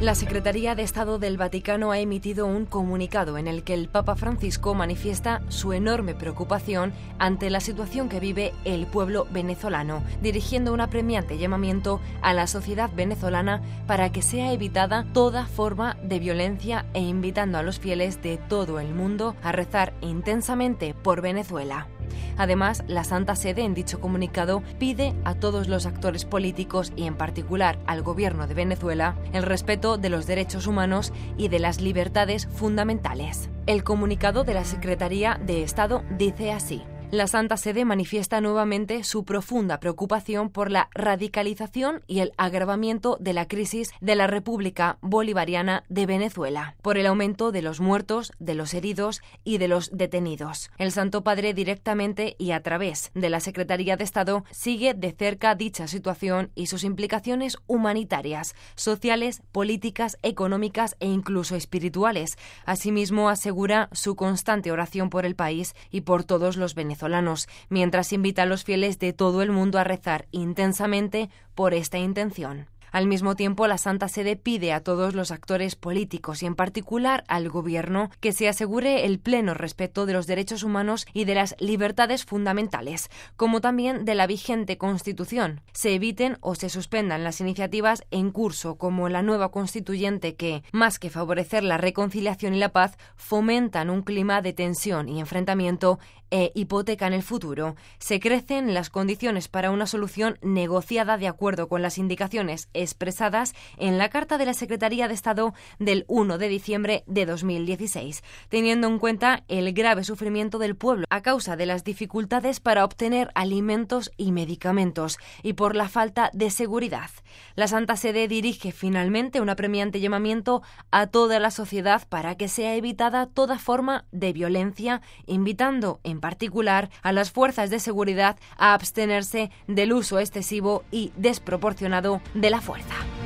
La Secretaría de Estado del Vaticano ha emitido un comunicado en el que el Papa Francisco manifiesta su enorme preocupación ante la situación que vive el pueblo venezolano, dirigiendo un apremiante llamamiento a la sociedad venezolana para que sea evitada toda forma de violencia e invitando a los fieles de todo el mundo a rezar intensamente por Venezuela. Además, la Santa Sede en dicho comunicado pide a todos los actores políticos y en particular al gobierno de Venezuela el respeto de los derechos humanos y de las libertades fundamentales. El comunicado de la Secretaría de Estado dice así: la Santa Sede manifiesta nuevamente su profunda preocupación por la radicalización y el agravamiento de la crisis de la República Bolivariana de Venezuela, por el aumento de los muertos, de los heridos y de los detenidos. El Santo Padre directamente y a través de la Secretaría de Estado sigue de cerca dicha situación y sus implicaciones humanitarias, sociales, políticas, económicas e incluso espirituales. Asimismo, asegura su constante oración por el país y por todos los venezolanos, mientras invita a los fieles de todo el mundo a rezar intensamente por esta intención. Al mismo tiempo, la Santa Sede pide a todos los actores políticos y en particular al Gobierno que se asegure el pleno respeto de los derechos humanos y de las libertades fundamentales, como también de la vigente Constitución. Se eviten o se suspendan las iniciativas en curso, como la nueva constituyente que, más que favorecer la reconciliación y la paz, fomentan un clima de tensión y enfrentamiento e hipotecan el futuro. Se crecen las condiciones para una solución negociada de acuerdo con las indicaciones expresadas en la Carta de la Secretaría de Estado del 1 de diciembre de 2016, teniendo en cuenta el grave sufrimiento del pueblo a causa de las dificultades para obtener alimentos y medicamentos y por la falta de seguridad. La Santa Sede dirige finalmente un apremiante llamamiento a toda la sociedad para que sea evitada toda forma de violencia, invitando en particular a las fuerzas de seguridad a abstenerse del uso excesivo y desproporcionado de la fuerza.